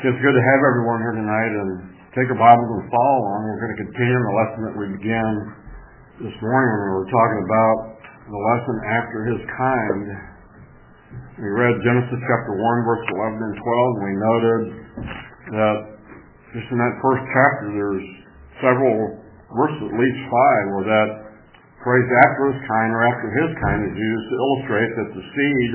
It's good to have everyone here tonight, and take your Bibles and follow along. We're going to continue the lesson that we began this morning when we were talking about the lesson after his kind. We read Genesis chapter 1, verse 11 and 12, and we noted that just in that first chapter there's several verses, at least 5, where that phrase after his kind or after his kind is used to illustrate that the seed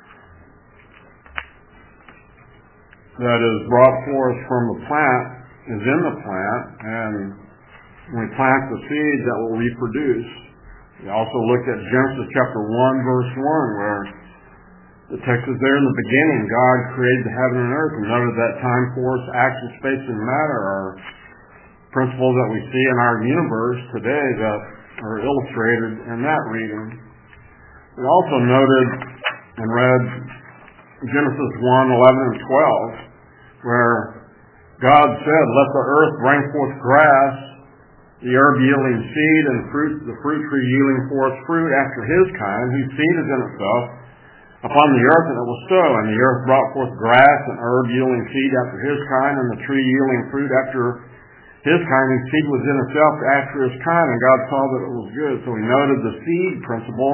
that is brought forth from the plant is in the plant, and when we plant the seed, that will reproduce. We also looked at Genesis chapter 1, verse 1, where the text is there in the beginning, God created the heaven and earth, and noted that time, force, action, space, and matter are principles that we see in our universe today that are illustrated in that reading. We also noted and read Genesis 1, 11, and 12, where God said, "Let the earth bring forth grass, the herb yielding seed, and fruit, the fruit tree yielding forth fruit after his kind, whose seed is in itself, upon the earth," and it was so. And the earth brought forth grass, and herb yielding seed after his kind, and the tree yielding fruit after his kind, whose seed was in itself after his kind, and God saw that it was good. So we noted the seed principle.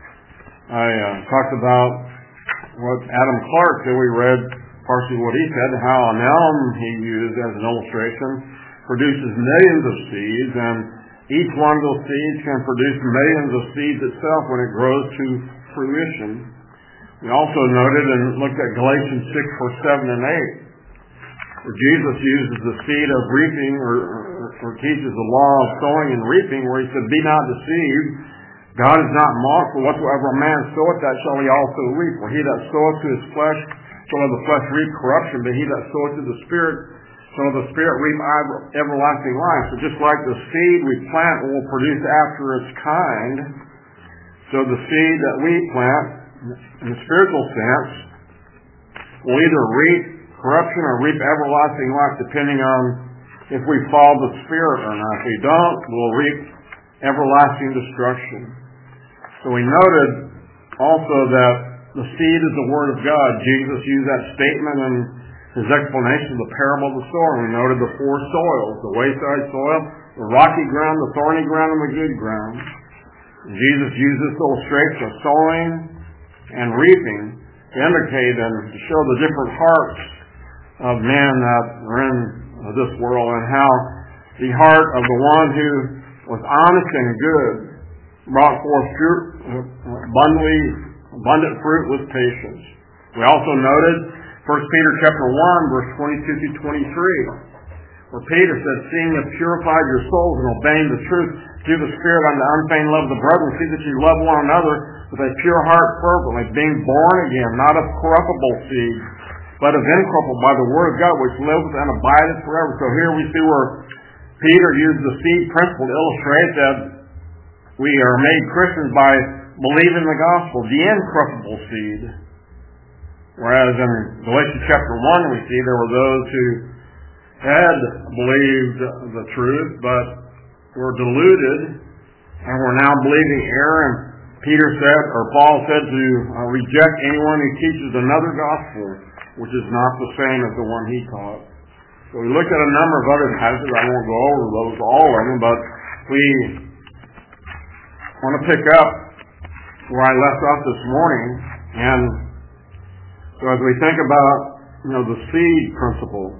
I talked about what Adam Clark did. We read partially what he said, how an elm he used as an illustration produces millions of seeds, and each one of those seeds can produce millions of seeds itself when it grows to fruition. We also noted and looked at Galatians 6, verse 7 and 8, where Jesus uses the seed of reaping or teaches the law of sowing and reaping, where he said, "Be not deceived, God is not mocked, for whatsoever a man soweth, that shall he also reap. For he that soweth to his flesh shall of the flesh reap corruption, but he that soweth to the Spirit shall of the Spirit reap everlasting life." So just like the seed we plant will produce after its kind, so the seed that we plant, in the spiritual sense, will either reap corruption or reap everlasting life, depending on if we follow the Spirit or not. If we don't, we'll reap everlasting destruction. So we noted also that the seed is the Word of God. Jesus used that statement in his explanation of the parable of the sower. We noted the 4 soils: the wayside soil, the rocky ground, the thorny ground, and the good ground. And Jesus used this illustration of sowing and reaping to indicate and to show the different hearts of men that are in this world, and how the heart of the one who was honest and good brought forth abundant fruit with patience. We also noted 1 Peter chapter 1, verse 22 through 23, where Peter said, "Seeing you have purified your souls and obeying the truth through the Spirit unto unfeigned love of the brethren, see that you love one another with a pure heart fervently, being born again, not of corruptible seed, but of incorruptible, by the word of God, which lives and abideth forever." So here we see where Peter used the seed principle to illustrate that we are made Christians by believing the gospel, the incorruptible seed. Whereas in Galatians chapter 1 we see there were those who had believed the truth, but were deluded and were now believing error. And Peter said, or Paul said, to reject anyone who teaches another gospel, which is not the same as the one he taught. So we looked at a number of other passages. I won't go over those all of them, but we want to pick up where I left off this morning. And so as we think about, the seed principle,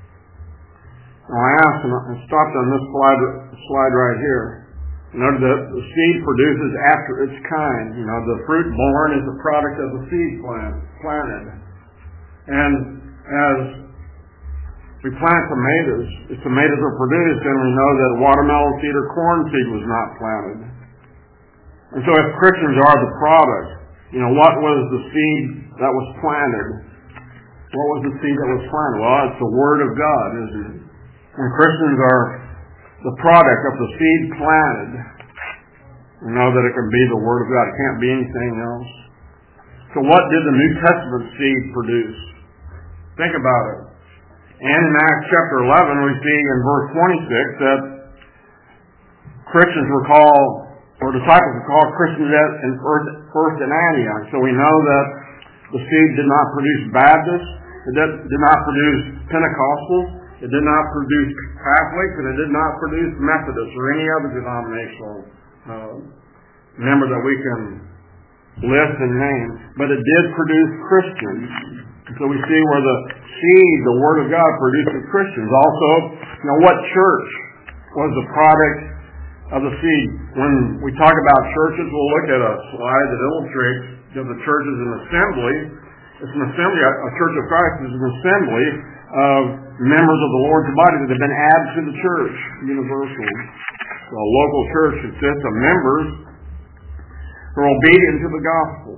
I asked, and I stopped on this slide right here. Note that the seed produces after its kind. The fruit born is a product of the seed planted. And as we plant tomatoes, if tomatoes are produced, then we know that watermelon seed or corn seed was not planted. And so if Christians are the product, what was the seed that was planted? What was the seed that was planted? Well, it's the Word of God, isn't it? When Christians are the product of the seed planted, we know that it can be the Word of God. It can't be anything else. So what did the New Testament seed produce? Think about it. And in Acts chapter 11, we see in verse 26 that Christians were called, or disciples were called Christians first in Antioch. So we know that the seed did not produce Baptists, It did not produce Pentecostals. It did not produce Catholics, and it did not produce Methodists or any other denominational member that we can list and name. But it did produce Christians. And so we see where the seed, the Word of God, produces Christians. Also, what church was the product of the seed? When we talk about churches, we'll look at a slide that illustrates that the church is an assembly. It's an assembly. A church of Christ is an assembly of members of the Lord's body that have been added to the church, universal. So a local church consists of members who are obedient to the gospel.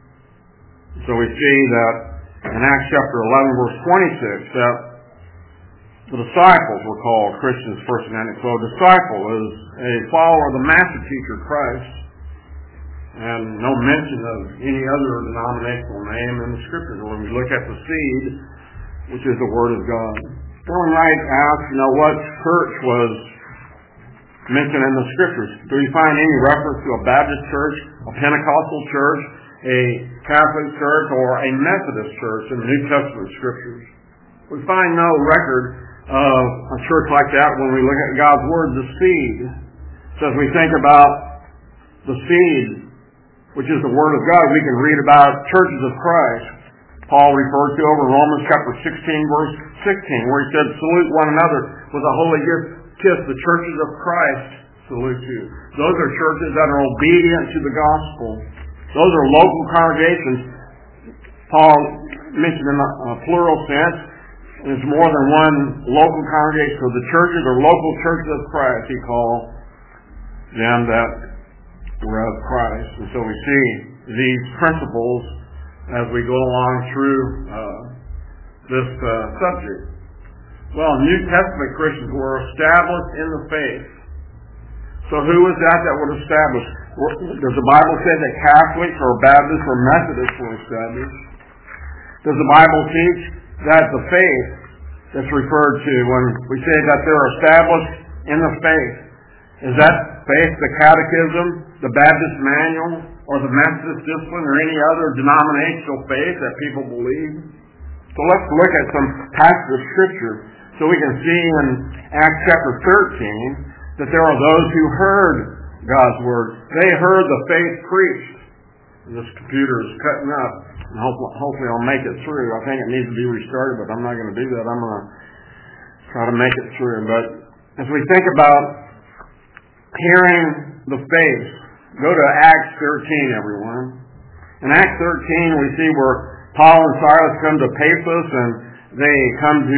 So we see that in Acts chapter 11, verse 26, that the disciples were called Christians first and ending. So a disciple is a follower of the master teacher, Christ, and no mention of any other denominational name in the Scriptures. When we look at the seed, which is the Word of God. Someone might ask, what church was mentioned in the Scriptures? Do we find any reference to a Baptist church, a Pentecostal church, a Catholic church, or a Methodist church in the New Testament Scriptures? We find no record of a church like that when we look at God's Word, the seed. So as we think about the seed, which is the Word of God, we can read about churches of Christ. Paul referred to over Romans chapter 16, verse 16, where he said, salute one another with a holy kiss. The churches of Christ salute you. Those are churches that are obedient to the gospel. Those are local congregations. Paul mentioned in a plural sense, there's more than one local congregation. So the churches are local churches of Christ. He called them that were of Christ. And so we see these principles as we go along through this subject. Well, New Testament Christians were established in the faith. So who was that would establish? Does the Bible say that Catholics or Baptists or Methodists were established? Does the Bible teach that the faith that's referred to when we say that they're established in the faith, is that faith the catechism, the Baptist manual, or the Methodist discipline, or any other denominational faith that people believe? So let's look at some passages of Scripture so we can see in Acts chapter 13 that there are those who heard God's Word. They heard the faith preached. This computer is cutting up, and hopefully I'll make it through. I think it needs to be restarted, but I'm not going to do that. I'm going to try to make it through. But as we think about hearing the faith, go to Acts 13, everyone. In Acts 13, we see where Paul and Silas come to Paphos, and they come to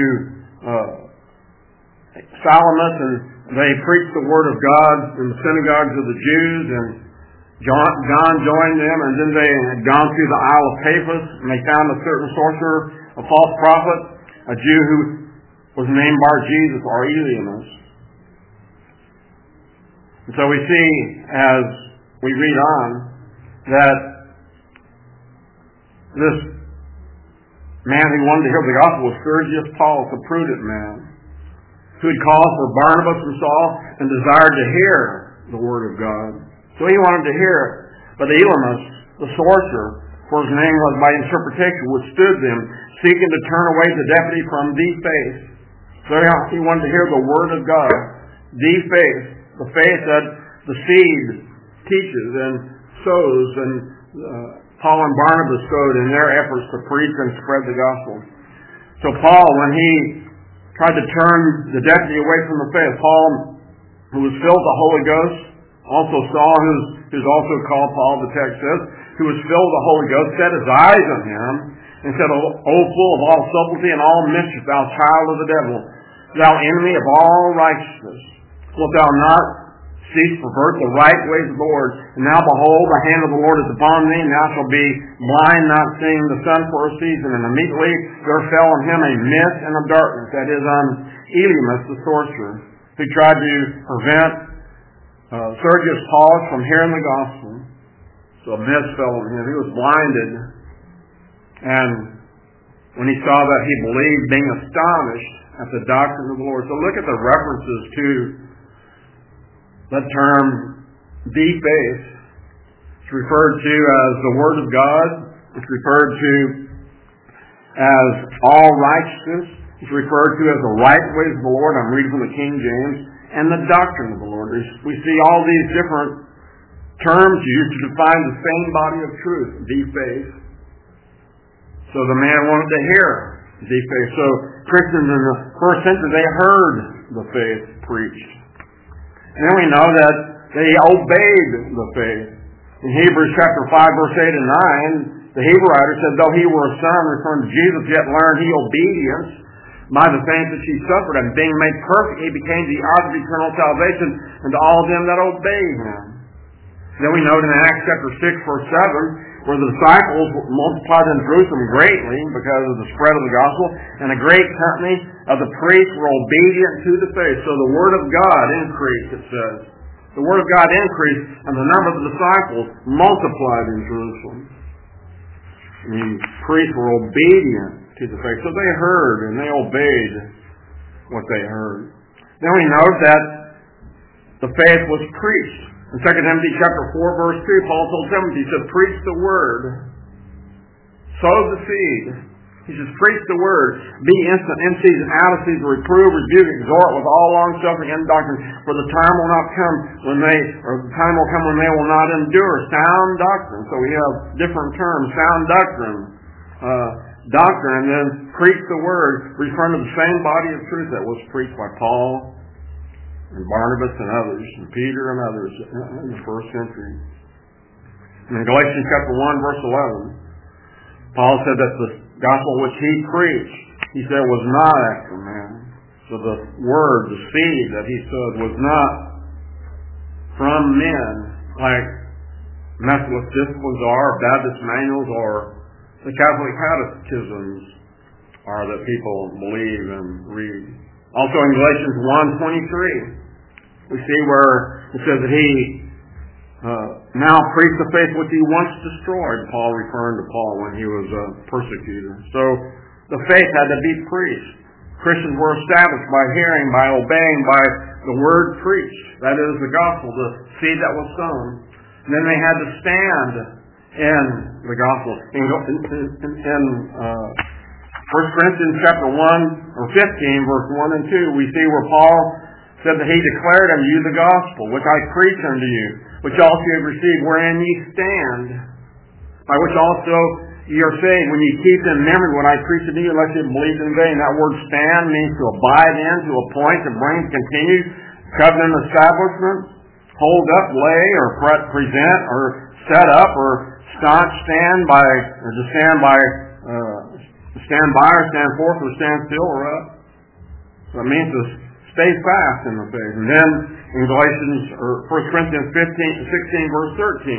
Salamis, and they preach the Word of God in the synagogues of the Jews, and John joined them, and then they had gone through the Isle of Paphos, and they found a certain sorcerer, a false prophet, a Jew who was named Bar-Jesus, or Elymas. And so we see, as we read on, that this man who wanted to hear the gospel was Sergius Paulus, a prudent man, who had called for Barnabas and Saul and desired to hear the Word of God. So he wanted to hear it. But Elymas, the sorcerer, for his name was by interpretation, withstood them, seeking to turn away the deputy from the faith. So he wanted to hear the Word of God, the faith that the seed teaches and sows, and Paul and Barnabas sowed in their efforts to preach and spread the gospel. So Paul, when he tried to turn the deputy away from the faith, Paul, who was filled with the Holy Ghost, also Saul, who's also called Paul, the text says, who was filled with the Holy Ghost, set his eyes on him, and said, O full of all subtlety and all mischief, thou child of the devil, thou enemy of all righteousness, wilt thou not cease to pervert the right ways of the Lord? And now behold, the hand of the Lord is upon thee, and thou shalt be blind, not seeing the sun for a season. And immediately there fell on him a mist and a darkness, that is on Elymas the sorcerer, who tried to prevent Sergius Paulus from hearing the gospel. So a mist fell on him. He was blinded. And when he saw that, he believed, being astonished at the doctrine of the Lord. So look at the references to the term, the faith. It's referred to as the Word of God. It's referred to as all righteousness. It's referred to as the right ways of the Lord. I'm reading from the King James. And the doctrine of the Lord. We see all these different terms used to define the same body of truth, the faith. So the man wanted to hear the faith. So Christians in the first century, they heard the faith preached. And then we know that they obeyed the faith. In Hebrews chapter 5, verse 8 and 9, the Hebrew writer said, though he were a son, referring to Jesus, yet learned he obedience by the things that he suffered, and being made perfect, he became the author of eternal salvation unto all them that obey him. Then we note in Acts chapter 6, verse 7, where the disciples multiplied in Jerusalem greatly because of the spread of the gospel, and a great company of the priests were obedient to the faith. So the word of God increased, it says. The word of God increased, and the number of the disciples multiplied in Jerusalem. The priests were obedient to the faith. So they heard and they obeyed what they heard. Then we note that the faith was preached. In 2 Timothy chapter 4, verse 2, Paul told Timothy, he said, preach the word. Sow the seed. He says, preach the word. Be instant in season, out of season, reprove, rebuke, exhort with all long suffering and doctrine. For the time will not come when the time will come when they will not endure sound doctrine. So we have different terms, sound doctrine, doctrine, and then preach the word, referring to the same body of truth that was preached by Paul and Barnabas and others, and Peter and others in the first century. And in Galatians chapter 1, verse 11, Paul said that the gospel which he preached, he said, was not after man. So the word, the seed that he sowed, was not from men, like Methodist disciplines are, Baptist manuals, or the Catholic catechisms are that people believe and read. Also in Galatians 1:23, we see where it says that he now preached the faith which he once destroyed, Paul referring to Paul when he was a persecutor. So the faith had to be preached. Christians were established by hearing, by obeying, by the word preached. That is the gospel, the seed that was sown. And then they had to stand in the gospel. In 1 Corinthians chapter 1 or 15, verse 1 and 2, we see where Paul said that he declared unto you the gospel, which I preach unto you, which also you have received, wherein ye stand, by which also ye are saved, when ye keep in memory what I preach unto you, unless you believe in vain. That word stand means to abide in, to appoint, to bring, to continue, covenant establishment, hold up, lay, or present, or set up, or staunch, stand by, or to stand by, stand by, or stand forth, or stand still, or up. So it means to stay fast in the faith. And then in Galatians, or 1 Corinthians 16, verse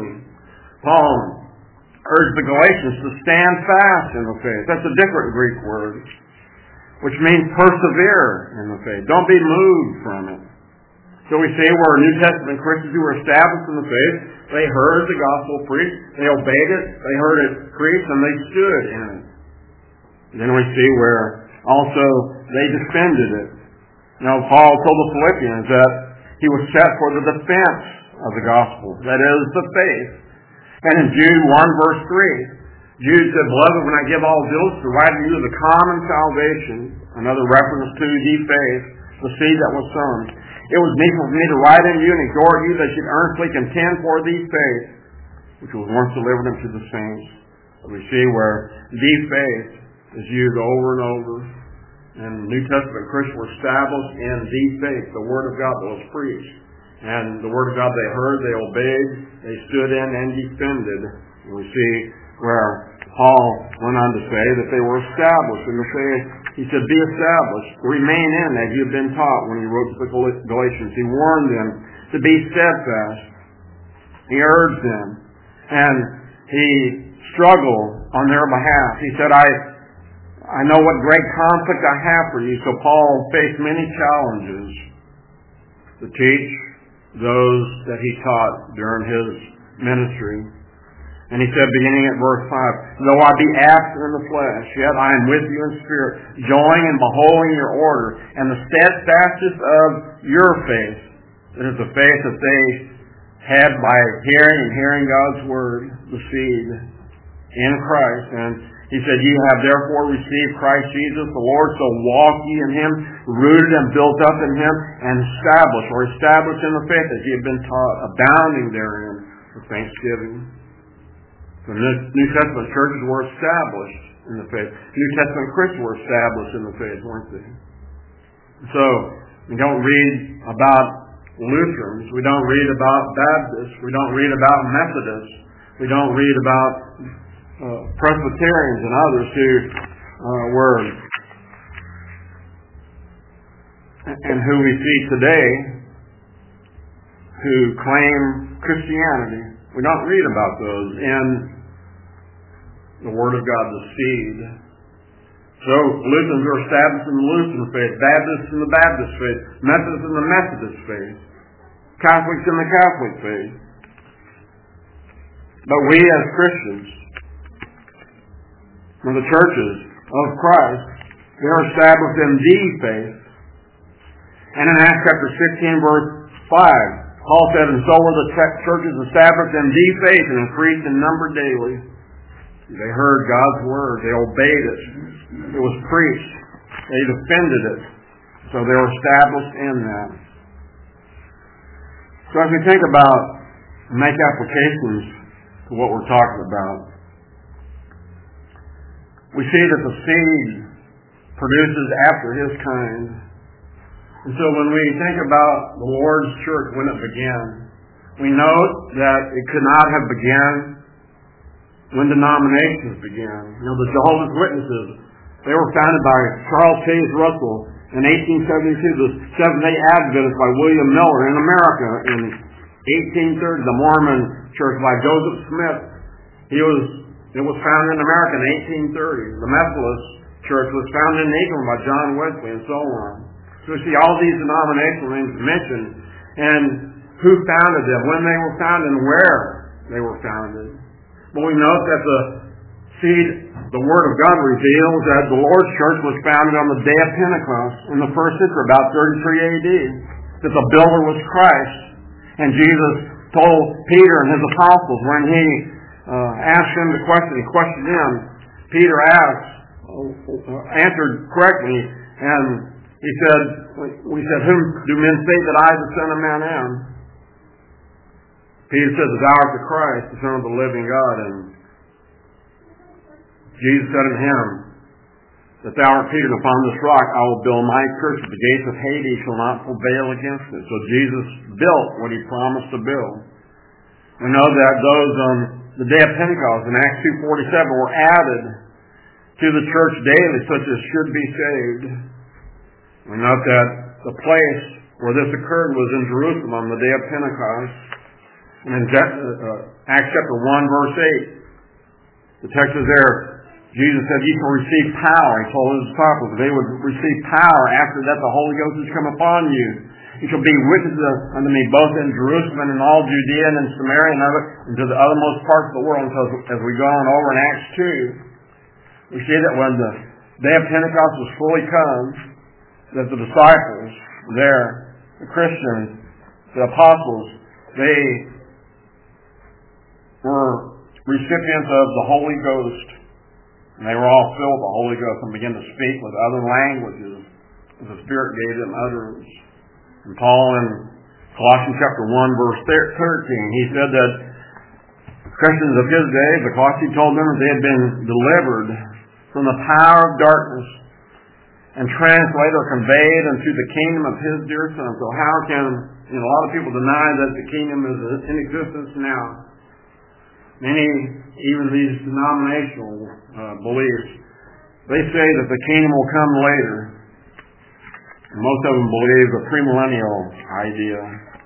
13, Paul urged the Galatians to stand fast in the faith. That's a different Greek word, which means persevere in the faith. Don't be moved from it. So we see where New Testament Christians who were established in the faith, they heard the gospel preached, they obeyed it, they heard it preached, and they stood in it. And then we see where also they defended it. Now Paul told the Philippians that he was set for the defense of the gospel, that is, the faith. And in Jude 1, verse 3, Jude said, Beloved, when I give all diligence to write to you of the common salvation, another reference to the faith, the seed that was sown, it was needful for me to write unto you and exhort you that you should earnestly contend for the faith, which was once delivered unto the saints. We see where the faith is used over and over. And New Testament Christians were established in the faith, the Word of God that was preached. And the Word of God they heard, they obeyed, they stood in and defended. And we see where Paul went on to say that they were established in the faith. He said, be established, remain in as you've been taught when he wrote to the Galatians. He warned them to be steadfast. He urged them. And he struggled on their behalf. He said, I know what great conflict I have for you. So Paul faced many challenges to teach those that he taught during his ministry. And he said, beginning at verse 5, Though I be absent in the flesh, yet I am with you in spirit, joying and beholding your order, and the steadfastness of your faith. That is the faith that they had by hearing and hearing God's word, the seed in Christ. And He said, "You have therefore received Christ Jesus the Lord, so walk ye in him, rooted and built up in him, and established in the faith as ye have been taught, abounding therein with thanksgiving." The New Testament churches were established in the faith. New Testament Christians were established in the faith, weren't they? So, we don't read about Lutherans. We don't read about Baptists. We don't read about Methodists. We don't read about Presbyterians and others who were, and who we see today, who claim Christianity. We don't read about those in the Word of God, the seed. So, Lutherans are established in the Lutheran faith, Baptists in the Baptist faith, Methodists in the Methodist faith, Catholics in the Catholic faith. But we as Christians, or the churches of Christ, they are established in the faith. And in Acts chapter 16, verse 5, Paul said, "And so were the churches established in the faith and increased in number daily." They heard God's word. They obeyed it. It was preached. They defended it. So they were established in that. So as we think about, make applications to what we're talking about, we see that the seed produces after his kind. And so when we think about the Lord's church when it began, we note that it could not have begun when denominations began. You know, the Jehovah's Witnesses, they were founded by Charles Taze Russell in 1872, the Seventh-day Adventists by William Miller in America in 1830, the Mormon Church by Joseph Smith. It was founded in America in 1830. The Methodist Church was founded in England by John Wesley, and so on. So we see all these denominational names mentioned, and who founded them, when they were founded, and where they were founded. But we note that the Word of God reveals that the Lord's church was founded on the day of Pentecost in the first century, about 33 AD. That the builder was Christ. And Jesus told Peter and his apostles when he asked them the question, he questioned them, Peter answered correctly, and we said, "Whom do men say that I, the Son of Man, am?" Peter said, "Thou art the Christ, the Son of the living God." And Jesus said unto him, "That thou art Peter, and upon this rock I will build my church. The gates of Hades shall not prevail against it." So Jesus built what he promised to build. We know that those on the day of Pentecost in Acts 2:47 were added to the church daily, such as should be saved. We note that the place where this occurred was in Jerusalem on the day of Pentecost. And in Acts chapter 1, verse 8, the text is there. Jesus said, "Ye shall receive power." He told his disciples that they would receive power after that the Holy Ghost has come upon you. "You shall be witnesses unto me both in Jerusalem and in all Judea and in Samaria and to the othermost parts of the world." And so as we go on over in Acts 2, we see that when the day of Pentecost was fully come, that the disciples there, the Christians, the apostles, they were recipients of the Holy Ghost. And they were all filled with the Holy Ghost and began to speak with other languages as the Spirit gave them utterance. And Paul in Colossians chapter 1 verse 13, he said that Christians of his day, the Colossians told them that they had been delivered from the power of darkness and translated or conveyed into the kingdom of his dear Son. So how can a lot of people deny that the kingdom is in existence now? Many, even these denominational beliefs, they say that the kingdom will come later. And most of them believe the premillennial idea.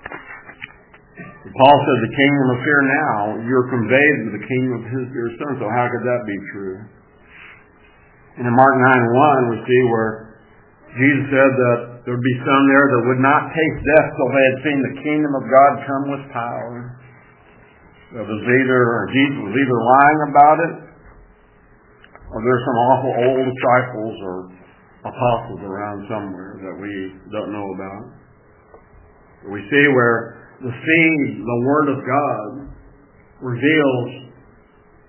Paul said the kingdom is here now. You're conveyed to the kingdom of his dear Son. So how could that be true? And in Mark 9:1 we see where Jesus said that there would be some there that would not taste death till they had seen the kingdom of God come with power. Jesus was either lying about it, or there's some awful old disciples or apostles around somewhere that we don't know about. We see where the seed, the Word of God, reveals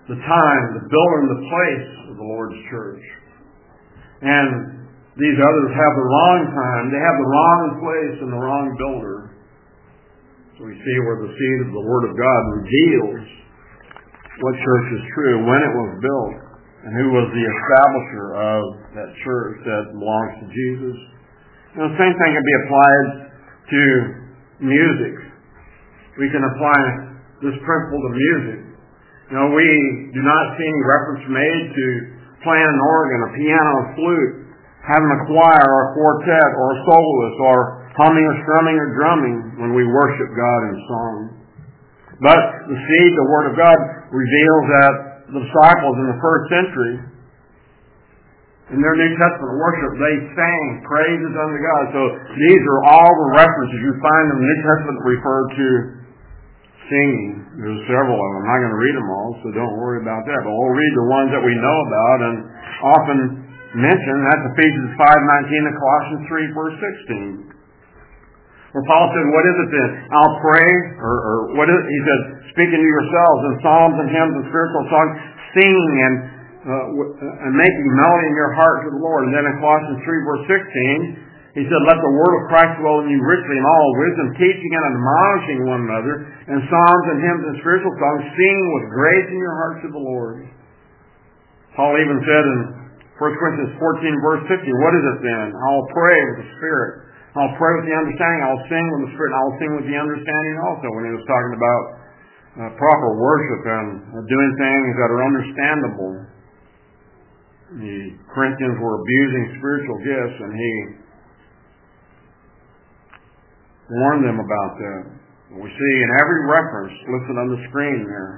the time, the builder, and the place of the Lord's church. And these others have the wrong time. They have the wrong place and the wrong builder. So we see where the seed of the Word of God reveals what church is true, when it was built, and who was the establisher of that church that belongs to Jesus. And the same thing can be applied to music. We can apply this principle to music. We do not see any reference made to playing an organ, a piano, a flute, having a choir or a quartet or a soloist or humming or strumming or drumming when we worship God in song. But the seed, the Word of God, reveals that the disciples in the first century, in their New Testament worship, they sang praises unto God. So these are all the references you find in the New Testament that refer to singing. There's several of them. I'm not going to read them all, so don't worry about that. But we'll read the ones that we know about and often mention. That's Ephesians 5:19 and Colossians 3, verse 16. Where Paul said, what is it then? I'll pray, or what is it? He said, speaking to yourselves in psalms and hymns and spiritual songs, singing and making melody in your heart to the Lord. And then in Colossians 3, verse 16, he said, let the word of Christ dwell in you richly in all wisdom, teaching and admonishing one another, in psalms and hymns and spiritual songs, singing with grace in your heart to the Lord. Paul even said in 1 Corinthians 14, verse 50, what is it then? I'll pray with the Spirit. I'll pray with the understanding. I'll sing with the Spirit. And I'll sing with the understanding also, when he was talking about proper worship and doing things that are understandable. The Corinthians were abusing spiritual gifts, and he warned them about that. We see in every reference listed on the screen there,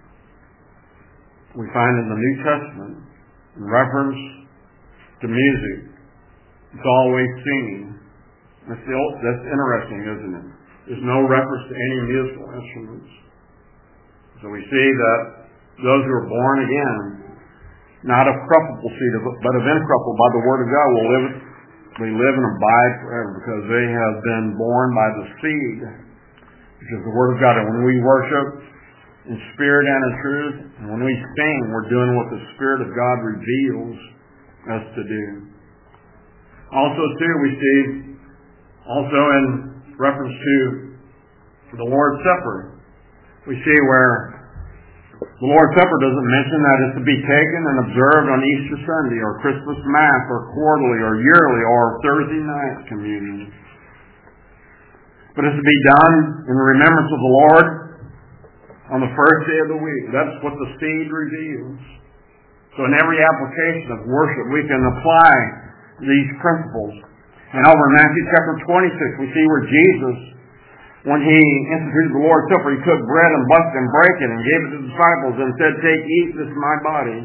we find in the New Testament, in reference to music, it's always singing. That's interesting, isn't it? There's no reference to any musical instruments. So we see that those who are born again, not of corruptible seed, but of incorruptible by the Word of God, will live and abide forever, because they have been born by the seed, which is the Word of God. And when we worship in spirit and in truth, and when we sing, we're doing what the Spirit of God reveals us to do. Also, too, we see also in reference to the Lord's Supper, we see where the Lord's Supper doesn't mention that it's to be taken and observed on Easter Sunday or Christmas Mass or quarterly or yearly or Thursday night communion. But it's to be done in remembrance of the Lord on the first day of the week. That's what the seed reveals. So in every application of worship, we can apply these principles. And over in Matthew chapter 26, we see where Jesus, when he instituted the Lord's Supper, he took bread and blessed it and brake it and gave it to the disciples and said, take, eat, this is my body.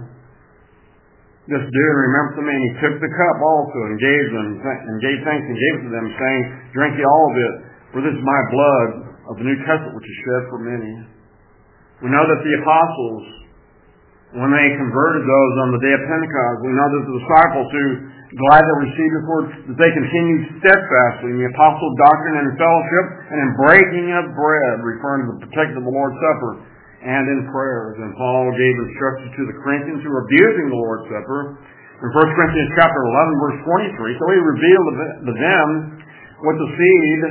This do and remember to me. And he took the cup also and gave thanks and gave it to them, saying, drink ye all of it, for this is my blood of the New Testament, which is shed for many. We know that the apostles, when they converted those on the day of Pentecost, we know that the disciples who gladly received the word, that they continued steadfastly in the apostles' doctrine and in fellowship and in breaking of bread, referring to the protecting of the Lord's Supper, and in prayers. And Paul gave instructions to the Corinthians who were abusing the Lord's Supper in 1 Corinthians chapter 11, verse 23. So he revealed to them what the seed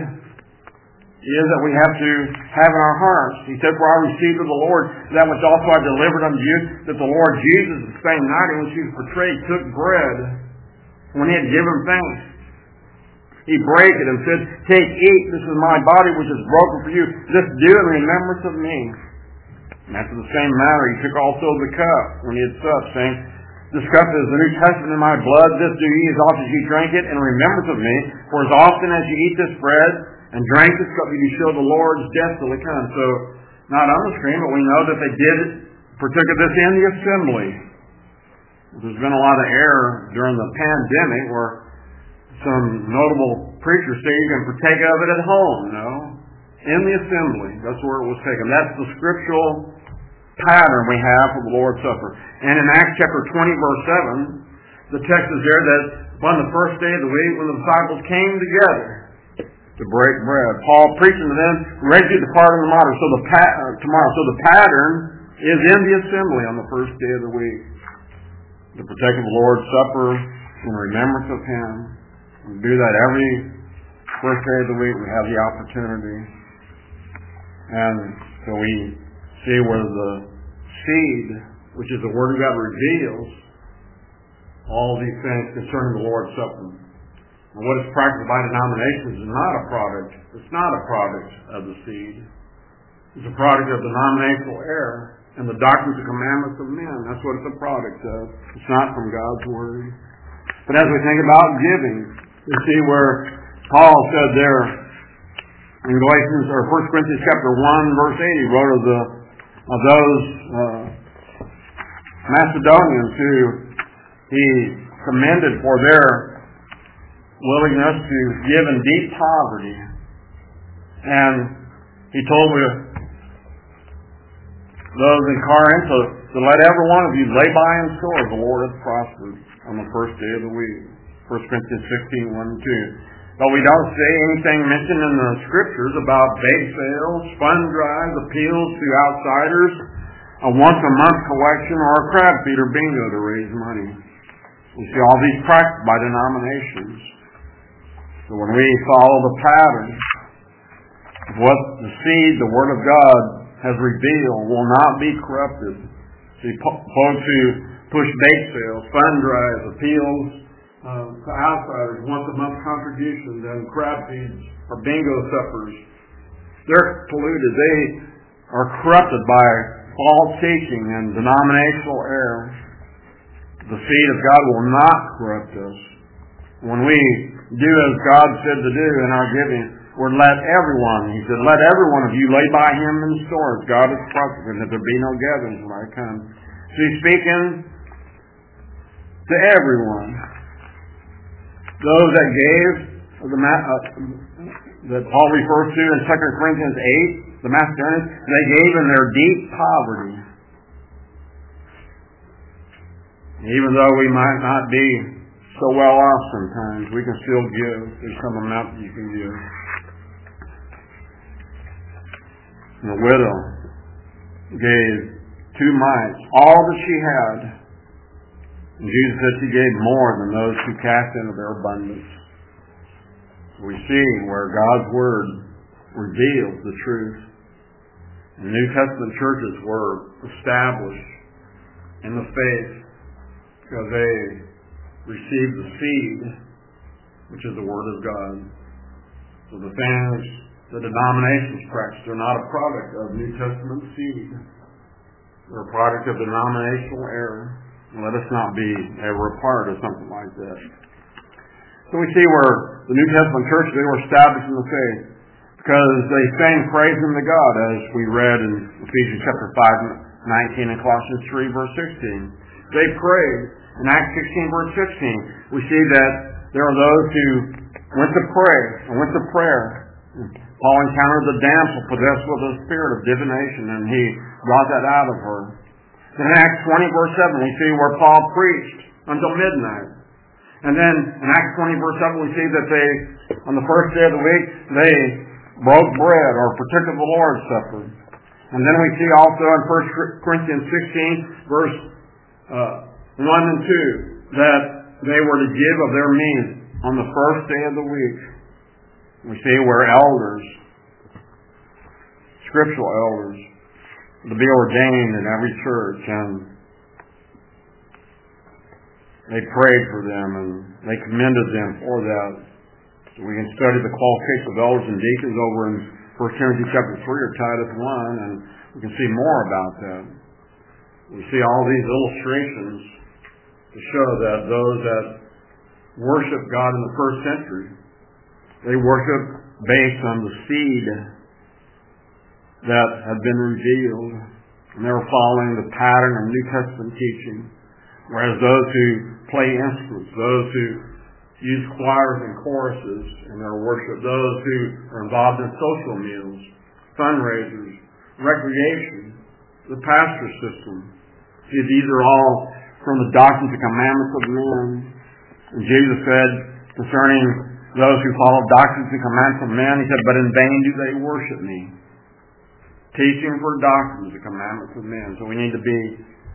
is that we have to have in our hearts. He said, for I received of the Lord that which also I delivered unto you, that the Lord Jesus, the same night in which he was betrayed, took bread. When he had given thanks, he brake it and said, take, eat, this is my body which is broken for you. This do in remembrance of me. And after the same manner he took also the cup when he had supped, saying, this cup is the New Testament in my blood. This do ye as often as ye drink it in remembrance of me. For as often as ye eat this bread and drink this cup, you show the Lord's death till he comes. So, not on the screen, but we know that they partook of this in the assembly. There's been a lot of error during the pandemic where some notable preachers say you can partake of it at home. No. In the assembly. That's where it was taken. That's the scriptural pattern we have for the Lord's Supper. And in Acts chapter 20, verse 7, the text is there that on the first day of the week when the disciples came together to break bread, Paul preaching to them, ready to depart on the tomorrow. So the pattern is in the assembly on the first day of the week, to partake of the Lord's Supper in remembrance of Him. We do that every first day of the week. We have the opportunity. And so we see where the seed, which is the Word of God, reveals all these things concerning the Lord's Supper. And what is practiced by denominations is not a product. It's not a product of the seed. It's a product of denominational error and the doctrines and commandments of men. That's what it's a product of. It's not from God's Word. But as we think about giving, we see where Paul said there in Galatians or 1 Corinthians chapter 1, verse 8, he wrote of those Macedonians who he commended for their willingness to give in deep poverty. And he told those in Corinth to let every one of you lay by in store the Lord hath prospered on the first day of the week. 1 Corinthians 16, 1 and 2. But we don't see anything mentioned in the Scriptures about bake sales, fund drives, appeals to outsiders, a once-a-month collection, or a crab feed or bingo to raise money. We see all these practiced by denominations. So when we follow the pattern of what the seed, the Word of God, has revealed, will not be corrupted. See, folks who push bake sales, fund drives, appeals to outsiders, once-a-month contributions, and crab feeds or bingo suppers, they're polluted. They are corrupted by false teaching and denominational error. The seed of God will not corrupt us. When we do as God said to do in our giving, we're let everyone, He said, let every one of you lay by Him in stores. God is prospered, and that there be no gatherings when I come. So He's speaking to everyone. Those that gave, that Paul refers to in 2 Corinthians 8, the Macedonians, they gave in their deep poverty. Even though we might not be so well off sometimes, we can still give. There's some amount that you can give. And the widow gave 2 mites, all that she had. And Jesus said she gave more than those who cast into their abundance. We see where God's Word reveals the truth. The New Testament churches were established in the faith because they received the seed, which is the Word of God. So the things the denominations practice are not a product of New Testament seed. They're a product of denominational error. And let us not be ever a part of something like that. So we see where the New Testament churches, they were established in the faith because they sang praise unto God, as we read in Ephesians chapter 5, 19 and Colossians 3, verse 16. They prayed. In Acts 16, verse 16, we see that there are those who went to pray and went to prayer. Paul encountered the damsel possessed with a spirit of divination, and he brought that out of her. Then in Acts 20, verse 7, we see where Paul preached until midnight. And then in Acts 20, verse 7, we see that they, on the first day of the week, they broke bread or partook of the Lord's Supper. And then we see also in 1 Corinthians 16, verse 1 and 2, that they were to give of their means on the first day of the week. We see where elders, scriptural elders, to be ordained in every church, and they prayed for them and they commended them for that. So we can study the qualifications of elders and deacons over in 1 Timothy chapter 3 or Titus 1, and we can see more about that. We see all these illustrations to show that those that worship God in the first century, they worship based on the seed that had been revealed, and they were following the pattern of New Testament teaching. Whereas those who play instruments, those who use choirs and choruses in their worship, those who are involved in social meals, fundraisers, recreation, the pastor system, see, these are all from the doctrines and commandments of men. And Jesus said concerning those who follow doctrines and commandments of men, He said, but in vain do they worship me. teaching for doctrine, the commandments of men. So we need to be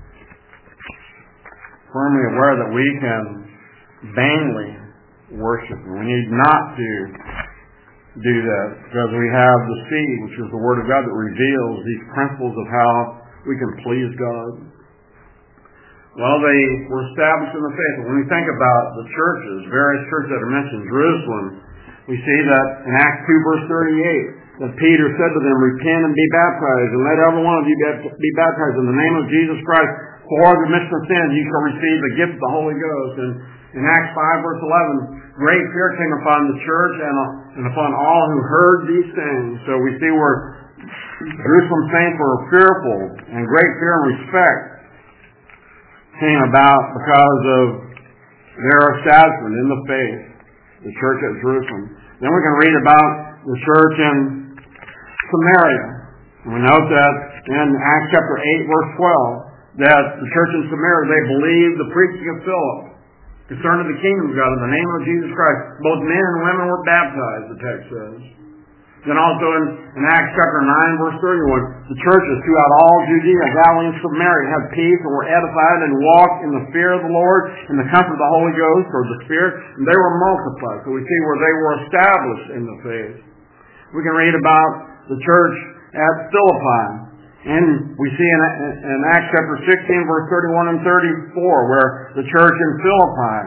firmly aware that we can vainly worship. And we need not to do that, because we have the seed, which is the Word of God, that reveals these principles of how we can please God. Well, they were established in the faith. When we think about the churches, various churches that are mentioned, Jerusalem, we see that in Acts 2 verse 38, that Peter said to them, repent and be baptized, and let every one of you be baptized in the name of Jesus Christ for the remission of sins. You shall receive the gift of the Holy Ghost. And in Acts 5 verse 11, great fear came upon the church and upon all who heard these things. So we see where Jerusalem saints were fearful, and great fear and respect came about because of their establishment in the faith, the church at Jerusalem. Then we can read about the church in Samaria. And we note that in Acts chapter 8 verse 12, that the church in Samaria, they believed the preaching of Philip concerning the kingdom of God in the name of Jesus Christ. Both men and women were baptized, the text says. Then also in Acts chapter 9 verse 31, the churches throughout all Judea, Galilee, and Samaria had peace and were edified and walked in the fear of the Lord in the comfort of the Holy Ghost, or the Spirit, and they were multiplied. So we see where they were established in the faith. We can read about the church at Philippi. And we see in Acts chapter 16 verse 31 and 34 where the church in Philippi,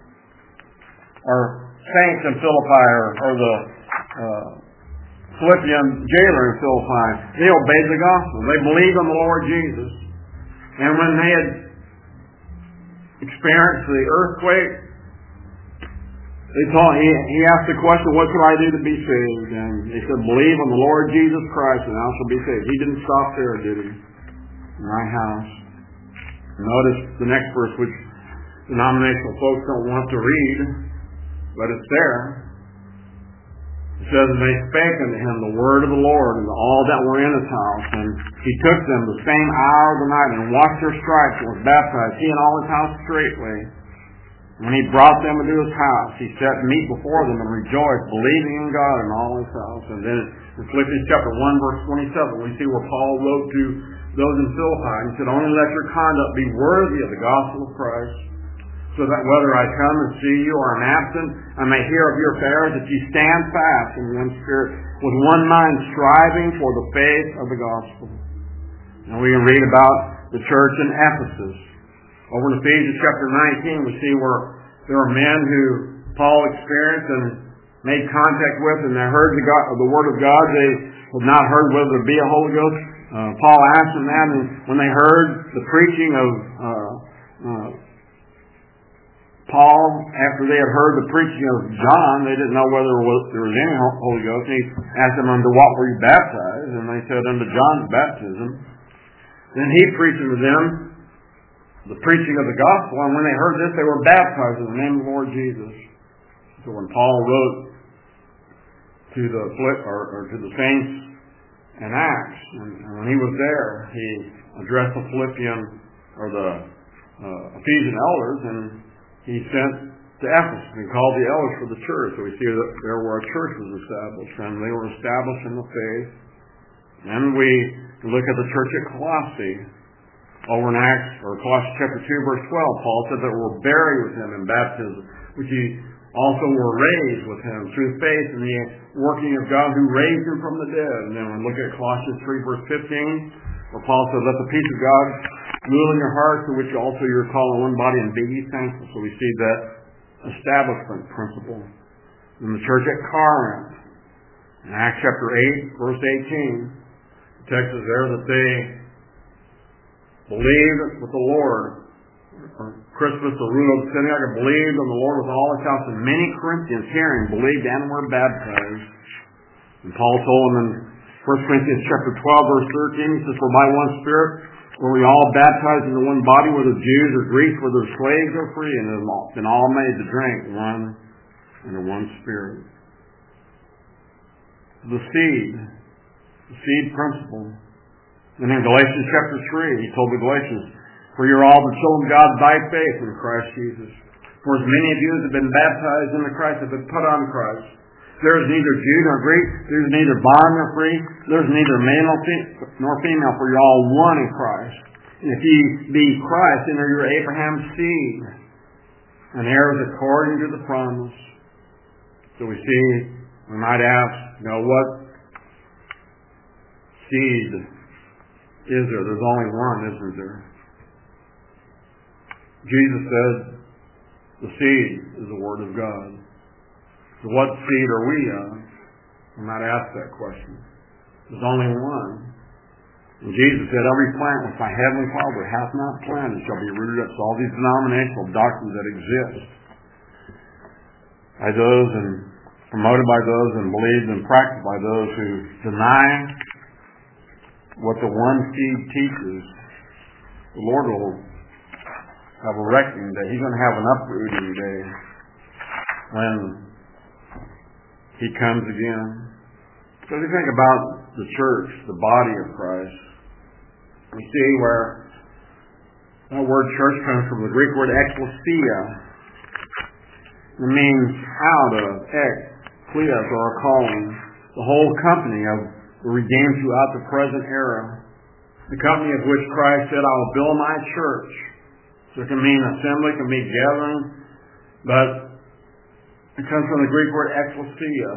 or saints in Philippi, or the Philippian jailer in Philippi, they obeyed the gospel. They believed on the Lord Jesus. And when they had experienced the earthquake, he asked the question, what should I do to be saved? And he said, believe on the Lord Jesus Christ and thou shalt be saved. He didn't stop there, did he? In my house. Notice the next verse, which denominational folks don't want to read, but it's there. It says, and they spake unto him the word of the Lord and all that were in his house. And he took them the same hour of the night and washed their stripes and was baptized, he and all his house straightway. When he brought them into his house, he set meat before them and rejoiced, believing in God and all his house. And then in Philippians chapter 1 verse 27, we see where Paul wrote to those in Philippi. He said, only let your conduct be worthy of the gospel of Christ, so that whether I come and see you or am absent, I may hear of your affairs, that ye stand fast in one spirit, with one mind, striving for the faith of the gospel. And we can read about the church in Ephesus. Over in Ephesians chapter 19, we see where there were men who Paul experienced and made contact with, and they heard the word of God. They had not heard whether there be a Holy Ghost. Paul asked them that, and when they heard the preaching of Paul, after they had heard the preaching of John, they didn't know whether there was any Holy Ghost. And he asked them, unto what were you baptized? And they said, unto John's baptism. Then he preached unto them the preaching of the gospel, and when they heard this, they were baptized in the name of the Lord Jesus. So when Paul wrote to the saints in Acts, and when he was there, he addressed the Philippian or the Ephesian elders, and he sent to Ephesus and called the elders for the church. So we see that there where a church was established, and they were established in the faith. And we look at the church at Colossae. Over in Acts, or Colossians chapter 2, verse 12, Paul said that we're buried with him in baptism, which he also were raised with him through faith in the working of God who raised him from the dead. And then we look at Colossians 3, verse 15, where Paul said, let the peace of God rule in your hearts, to which also you're called in one body, and be ye thankful. So we see that establishment principle. In the church at Corinth, in Acts chapter 8, verse 18, the text is there that they believed with the Lord. Crispus, the ruler of the synagogue, believed on the Lord with all his house, and many Corinthians hearing believed and were baptized. And Paul told them in 1 Corinthians chapter 12, verse 13, he says, for by one Spirit were we all baptized into one body, whether Jews or Greeks, whether slaves or free, and then all made to drink one into one Spirit. The seed principle. And in Galatians chapter 3, he told the Galatians, for you're all the children of God by faith in Christ Jesus. For as many of you as have been baptized into Christ have been put on Christ. There is neither Jew nor Greek. There is neither bond nor free. There is neither male nor female, for you're all one in Christ. And if ye be Christ, then are you Abraham's seed, and heirs according to the promise. So we see, we might ask, what seed is there? There's only one, isn't there? Jesus said, the seed is the Word of God. So what seed are we of? We might ask that question. There's only one. And Jesus said, every plant which my heavenly Father hath not planted shall be rooted up. So all these denominational doctrines that exist by those and promoted by those and believed and practiced by those who deny what the one seed teaches, the Lord will have a reckoning day. He's going to have an uprooting day when He comes again. So if you think about the church, the body of Christ, we see where that word church comes from the Greek word ekklesia. It means out of, kleos, or a calling, the whole company of the redeemed throughout the present era. The company of which Christ said, I will build my church. So it can mean assembly, it can mean gathering, but it comes from the Greek word ekklesia.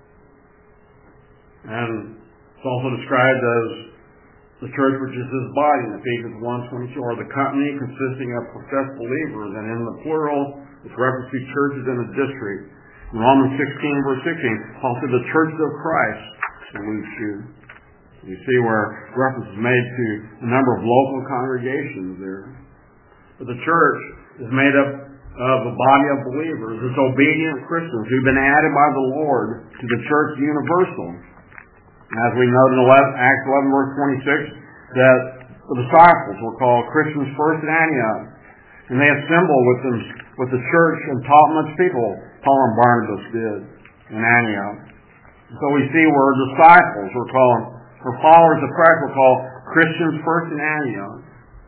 And it's also described as the church which is His body in Ephesians 1:22, or the company consisting of professed believers, and in the plural, it's reference to churches in a district. In Romans 16:16, Paul said, the church of Christ salutes you. You see where reference is made to a number of local congregations there. But the church is made up of a body of believers. It's obedient Christians who've been added by the Lord to the church universal. As we note in Acts 11 verse 26, that the disciples were called Christians first in Antioch. And they assembled with the church and taught much people, Paul and Barnabas did in Antioch. So we see where disciples were called, or followers of Christ were called Christians first in Antioch.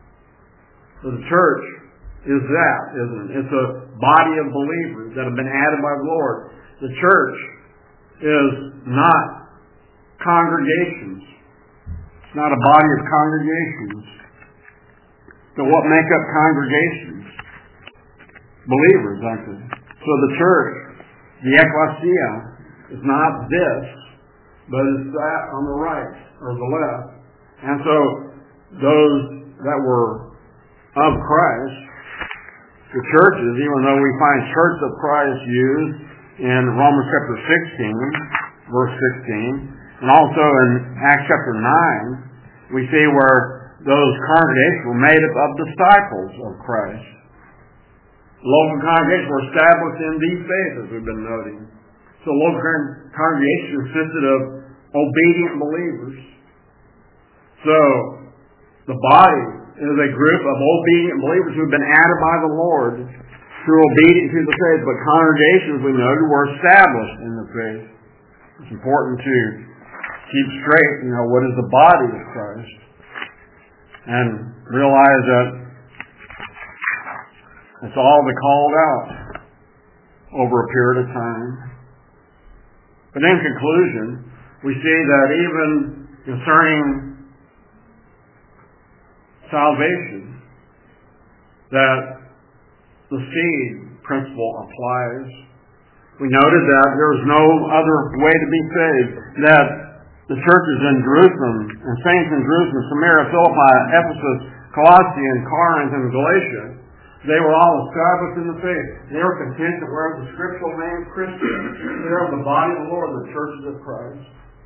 So the church is that, isn't it? It's a body of believers that have been added by the Lord. The church is not congregations. It's not a body of congregations. So what make up congregations? Believers, aren't they? So the church, the ekklesia, is not this, but it's that on the right or the left. And so those that were of Christ, the churches, even though we find church of Christ used in Romans chapter 16, verse 16, and also in Acts chapter 9, we see where those congregations were made up of disciples of Christ. Local congregations were established in these faiths, as we've been noting. So local congregations consisted of obedient believers. So the body is a group of obedient believers who have been added by the Lord through obedience to the faith. But congregations, we noted, were established in the faith. It's important to keep straight, what is the body of Christ, and realize that it's all be called out over a period of time. But in conclusion, we see that even concerning salvation, that the seed principle applies. We noted that there is no other way to be saved, that the churches in Jerusalem, and saints in Jerusalem, Samaria, Philippi, Ephesus, Colossae, and Corinth, and Galatia, they were all established in the faith. They were content to wear the scriptural name Christian. They are the body of the Lord, the churches of Christ,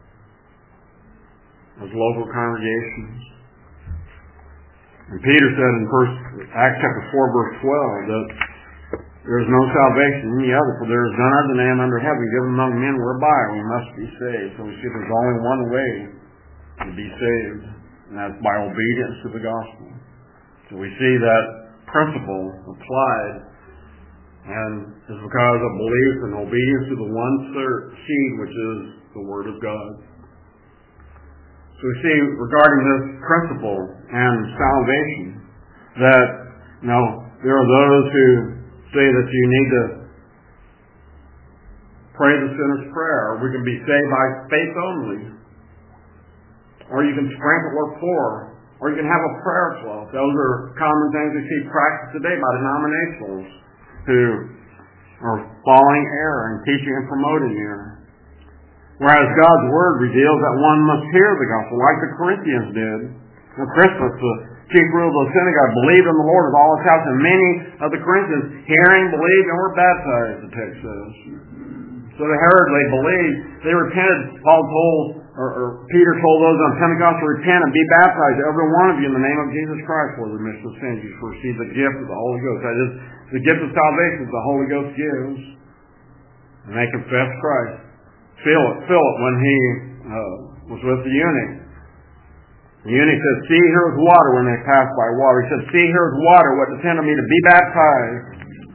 as local congregations. And Peter said in Acts chapter 4, verse 12, that there is no salvation in any other, for there is none other name under heaven given among men whereby we must be saved. So we see there's only one way to be saved, and that's by obedience to the gospel. So we see that principle applied, and it's because of belief and obedience to the one seed, which is the Word of God. So we see regarding this principle and salvation that, there are those who say that you need to pray the sinner's prayer. We can be saved by faith only. Or you can sprinkle or pour. Or you can have a prayer cloth. Those are common things we see practiced today by denominationals who are following error and teaching and promoting error. Whereas God's Word reveals that one must hear the gospel, like the Corinthians did. On Christmas, the chief ruler of the synagogue believed in the Lord with all his house, and many of the Corinthians, hearing, believed, and were baptized, the text says. So they heard, they believed, they repented. Paul told, or Peter told those on Pentecost to repent and be baptized, every one of you, in the name of Jesus Christ, for the remission of sins. You receive the gift of the Holy Ghost. That is, the gift of salvation that the Holy Ghost gives. And they confess Christ. Philip, when he was with the eunuch, the eunuch said, "See, here is water," when they passed by water. He said, "See, here is water. What depend on me to be baptized?"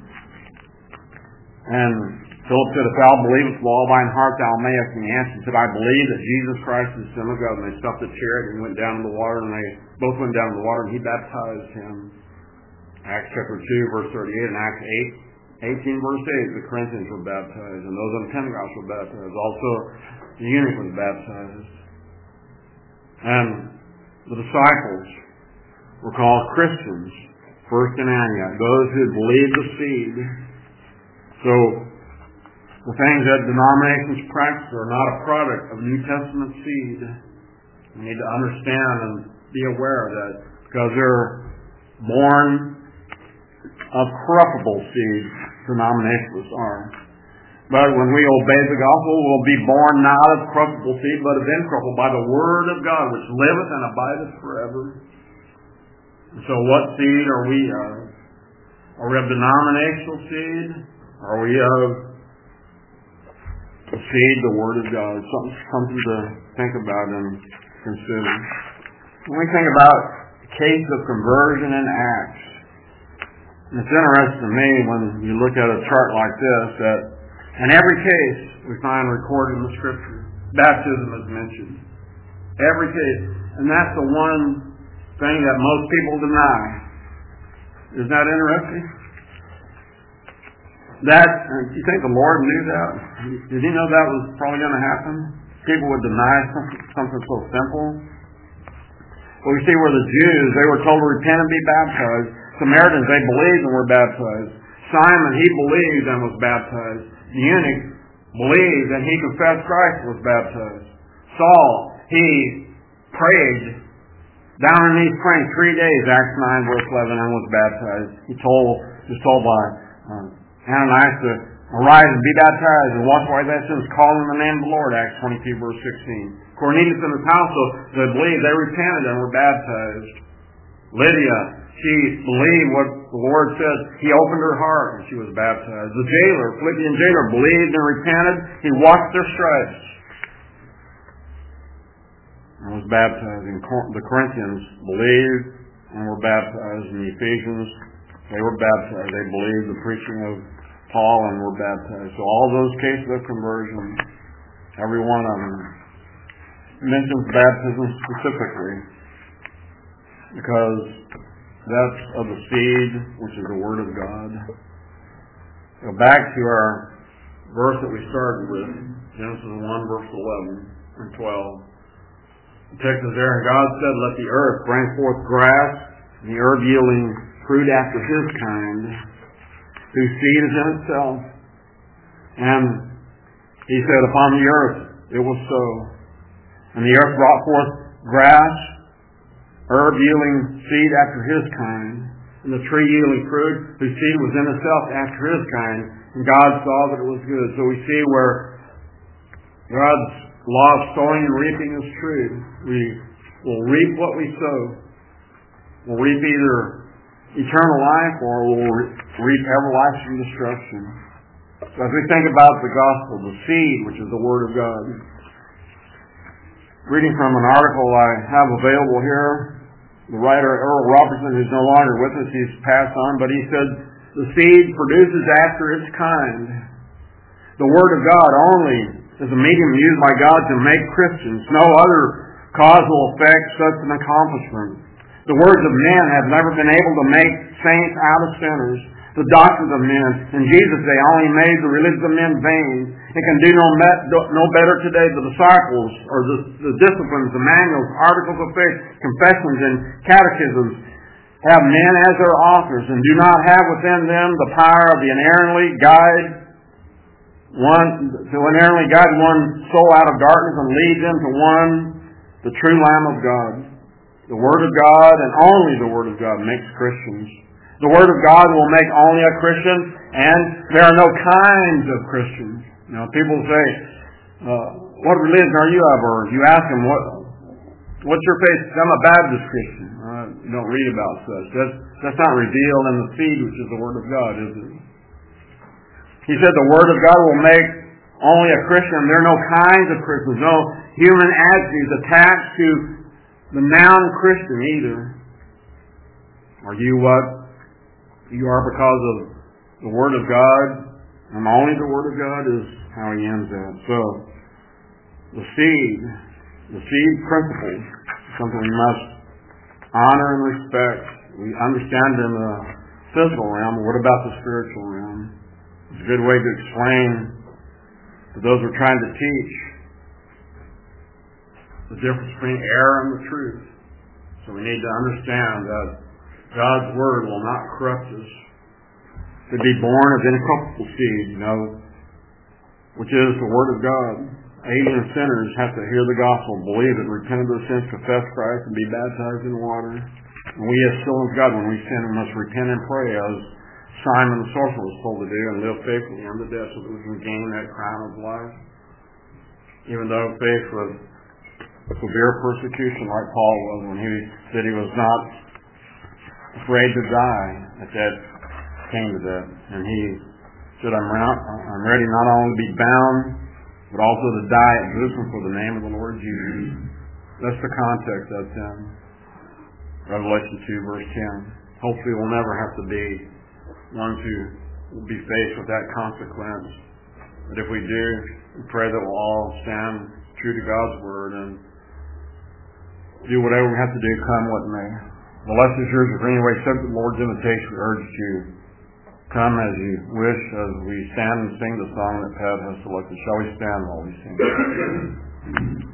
And Philip said, "If thou believest with all thine heart, thou mayest." And he answered and said, "I believe that Jesus Christ is the Son of God." And they stopped the chariot and went down to the water, and they both went down to the water, and he baptized him. Acts chapter 2, verse 38, and Acts 18, verse 8, the Corinthians were baptized, and those on Pentecost were baptized. Also, the eunuch was baptized. And the disciples were called Christians, first in Antioch, those who had believed the seed. So, the things that denominations practice are not a product of New Testament seed. We need to understand and be aware of that, because they're born of corruptible seed, denominationalists are. But when we obey the gospel, we'll be born not of corruptible seed, but of incorruptible, by the word of God, which liveth and abideth forever. And so what seed are we of? Are we of denominational seed? Are we of the seed, the word of God? Something to think about and consider. When we think about the case of conversion in Acts, it's interesting to me when you look at a chart like this that in every case we find recorded in the Scripture, baptism is mentioned. Every case. And that's the one thing that most people deny. Isn't that interesting? You think the Lord knew that? Did He know that was probably going to happen? People would deny something so simple. Well, we see where the Jews, they were told to repent and be baptized. Samaritans, they believed and were baptized. Simon, he believed and was baptized. The eunuch believed and he confessed Christ and was baptized. Saul, he prayed down in these praying 3 days, Acts 9, verse 11, and was baptized. He was told by Ananias to arise and be baptized and wash away thy sins, calling in the name of the Lord, Acts 22, verse 16. Cornelius and his household, they believed, they repented and were baptized. Lydia, she believed what the Lord said. He opened her heart and she was baptized. The jailer, Philippian jailer, believed and repented. He washed their stripes and was baptized. And the Corinthians believed and were baptized. And the Ephesians, they were baptized. They believed the preaching of Paul and were baptized. So all those cases of conversion, every one of them, mentions baptism specifically, because that's of the seed, which is the Word of God. Go back to our verse that we started with, Genesis 1, verse 11 and 12. The text is there, and God said, "Let the earth bring forth grass, and the herb yielding fruit after his kind, whose seed is in itself." And He said, "Upon the earth it was so. And the earth brought forth grass, herb yielding seed after his kind, and the tree yielding fruit, whose seed was in itself after his kind. And God saw that it was good." So we see where God's law of sowing and reaping is true. We will reap what we sow. We'll reap either eternal life or we'll reap everlasting destruction. So as we think about the gospel, the seed, which is the Word of God, reading from an article I have available here, the writer Earl Robertson, who's no longer with us, he's passed on, but he said, "The seed produces after its kind. The Word of God only is a medium used by God to make Christians. No other causal effect such an accomplishment. The words of men have never been able to make saints out of sinners. the doctrines of men. In Jesus' day, only made the religion of men vain. It can do no better today. The disciples, or the disciplines, the manuals, articles of faith, confessions, and catechisms have men as their authors and do not have within them the power of the inerrantly guide one soul out of darkness and lead them to one, the true Lamb of God. The Word of God and only the Word of God makes Christians. The Word of God will make only a Christian, and there are no kinds of Christians. You know, people say, what religion are you of? Or you ask them, what's your faith? I'm a Baptist Christian. You don't read about such. That's not revealed in the seed, which is the Word of God, is it? He said the Word of God will make only a Christian. There are no kinds of Christians, no human attitudes attached to the noun Christian either. Are you what you are because of the Word of God, and only the Word of God is how he ends that. So, the seed principle is something we must honor and respect. We understand in the physical realm. What about the spiritual realm? It's a good way to explain to those who are trying to teach the difference between error and the truth. So we need to understand that God's Word will not corrupt us. To be born of incorruptible seed, which is the Word of God. Alien sinners have to hear the gospel, believe it, repent of their sins, confess Christ, and be baptized in water. And we as children of God, when we sin, we must repent and pray, as Simon the sorcerer was told to do, and live faithfully unto death, so that we can gain that crown of life. Even though faith was severe persecution, like Paul was, when he said he was not afraid to die at that came to that. And he said, I'm ready not only to be bound, but also to die at Jerusalem for the name of the Lord Jesus. That's the context that's in Revelation 2, verse 10. Hopefully we'll never have to be ones who will be faced with that consequence. But if we do, we pray that we'll all stand true to God's Word and do whatever we have to do, come what may. The lesson is yours. If anyway, accept the Lord's invitation, we urge you, come as you wish, as we stand and sing the song that Pat has selected. Shall we stand while we sing?